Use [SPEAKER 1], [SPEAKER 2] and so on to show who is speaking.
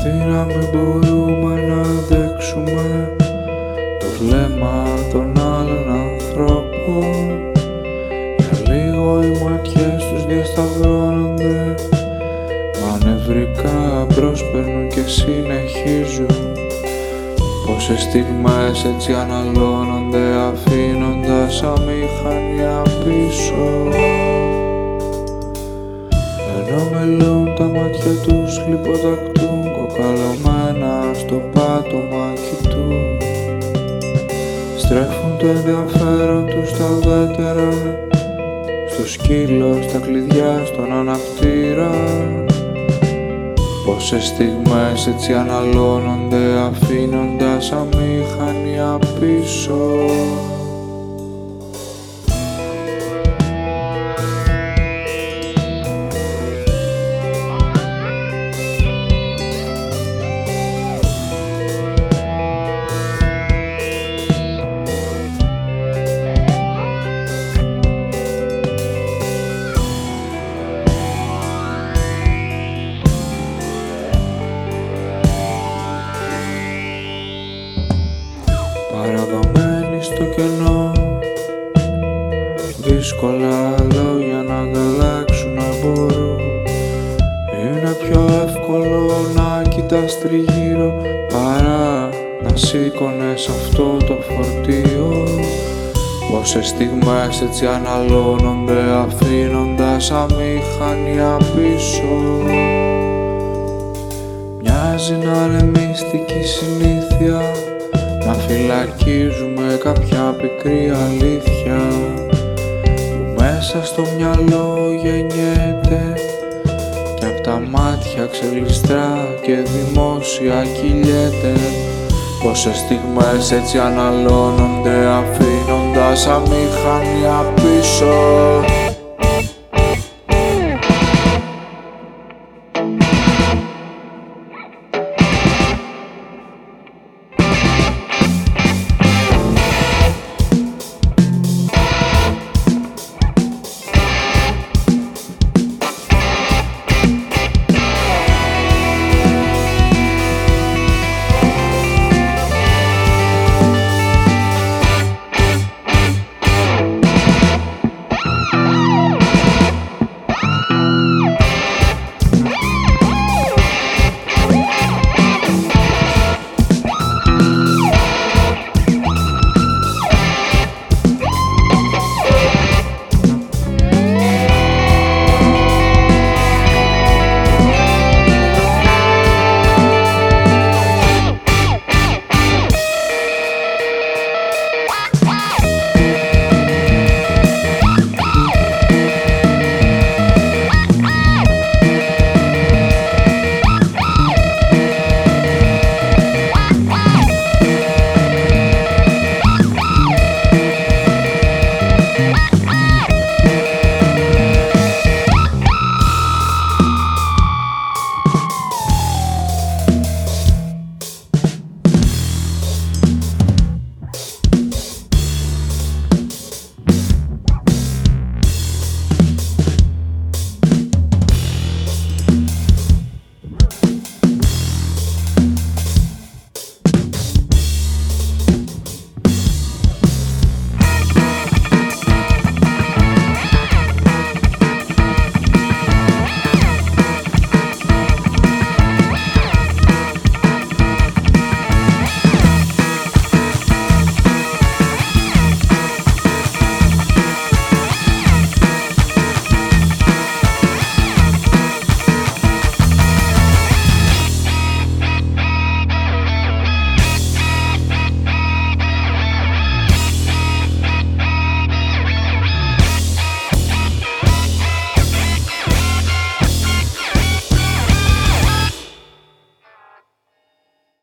[SPEAKER 1] να μην μπορούμε να αντέξουμε το βλέμμα των άλλων ανθρώπων. Για λίγο οι ματιές τους διασταυρώνονται, μα νευρικά προσπερνούν και συνεχίζουν. Πόσες στιγμές έτσι αναλώνονται, αφήνοντας αμηχανία πίσω. Ενώ μελούν τα μάτια τους, χλιποτακτούν κοκαλωμένα στο πάτωμα κοιτούν. Στρέφουν το ενδιαφέρον τους στα ουδέτερα, στο σκύλο, στα κλειδιά, στον αναπτήρα. Πόσες στιγμές έτσι αναλώνονται, αφήνοντας αμηχανία πίσω. Παραδομένοι στο κενό, δύσκολα λόγια να ανταλλάξουν να μπορούν. Είναι πιο εύκολο να κοιτάς τριγύρω παρά να σήκωνες αυτό το φορτίο. Πόσες στιγμές έτσι αναλώνονται, αφήνοντας αμηχανία πίσω. Μοιάζει να είναι μυστική συνήθεια, να φυλακίζουμε κάποια πικρή αλήθεια που μέσα στο μυαλό γεννιέται και απ' τα μάτια ξεγλιστρά και δημόσια κυλιέται. Πόσες στιγμές έτσι αναλώνονται, αφήνοντας αμηχανία πίσω.